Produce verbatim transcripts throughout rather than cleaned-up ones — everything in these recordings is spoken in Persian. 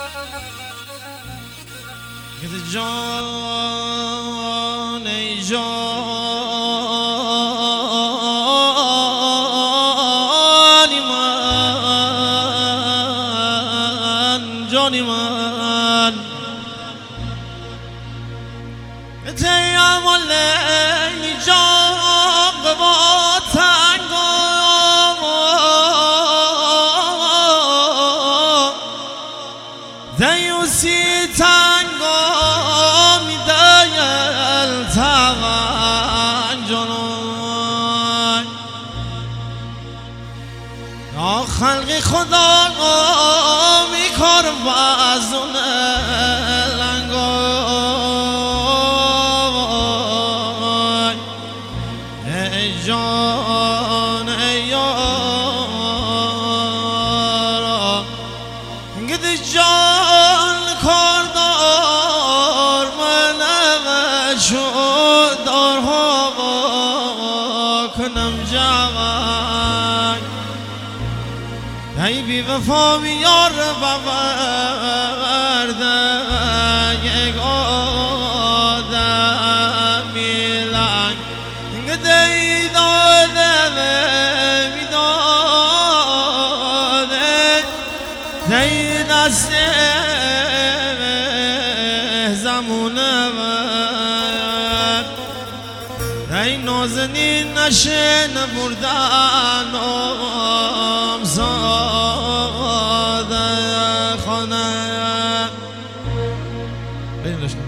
جان ای جانی من جانی من تیم و لیلی جان با تنگا دیوسی تنگا میدهل تغن جانان یا خلق خدا میکار بازون لنگای ای جان ای یارا گدی جان کاردار من شد دارها کنم جوان ای بی وفا بیار بورده یک آدمی لنگ گدی داده می داده دی دست زمونه بر دی نازنین نشه نبردن آمزاده خانه بریم داشتم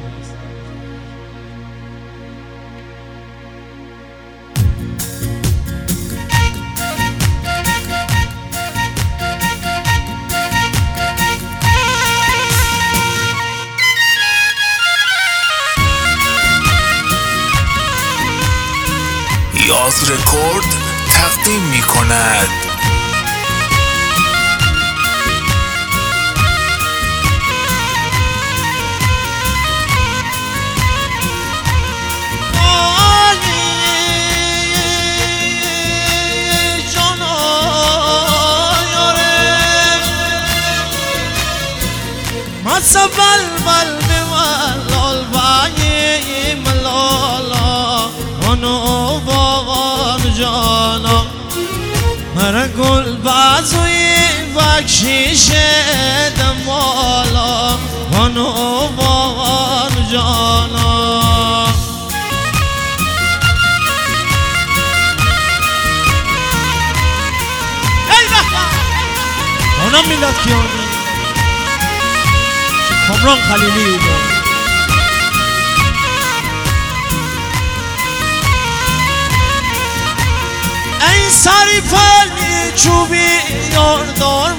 یاز رکورد تقدیم می کند. سبل بل بملال بایی ملالا ونو باغان جانا مر گل بازوی بخشیش دمالا ونو باغان جانا ای بخواه اونا میلاد کیانی کامران خلیلی ای سری پلی چوبی یاردار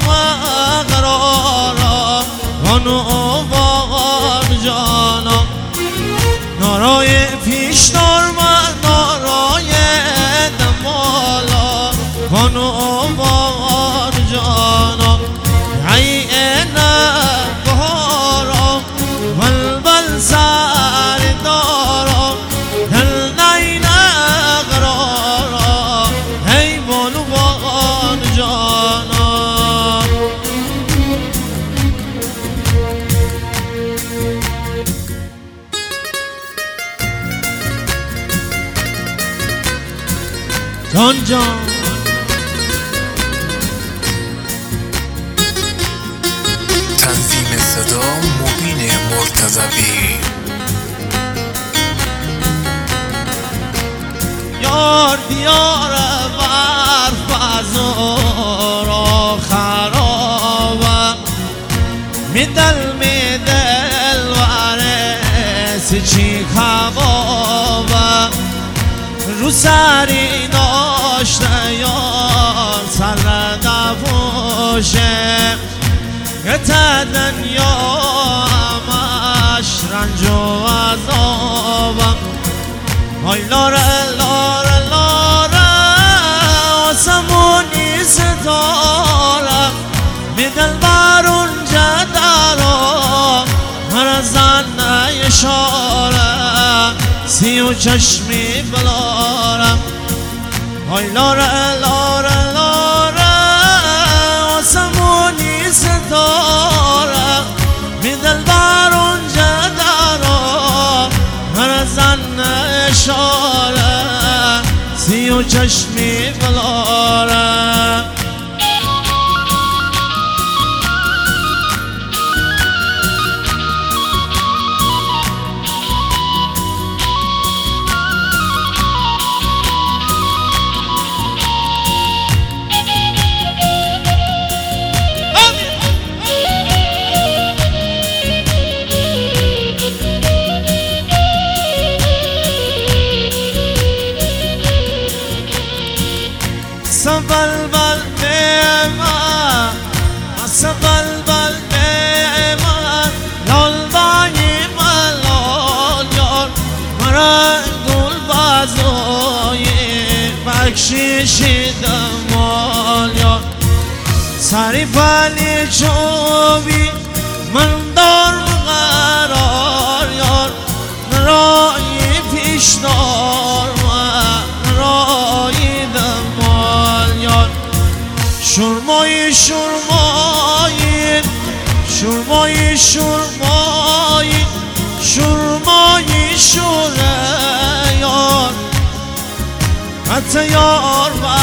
مقرارا وانو باغان جانا نارای پیشدار من نارای دمالا وانو باغان جانا ای سر دارم دل نین اقرارا ای بانوان جانا جان جان تنظیم صدا مبین مرتضوی یار دیار برف بازار خرابم میدل میدل وارس چی خوابم رو سری داشته یار سر دفوشه گته دنیا همش رنج و عذابم های لاره لاره لاره آسمونی ستاره میدل بر اونجا دارم مرزن اشاره سی و چشمی بلارم های لاره لاره لاره آسمونی ستاره و چشمی بلارم سبلبل بمن سبلبل بمن لال بای من لال یار مرا گل بازوی بخشش دمال یار سری پلی چوبی من دار قرار یار رای پیش دار من رای دمال یار شرمای شرمای شرمای شرمای شرمای شوره یار حتی یار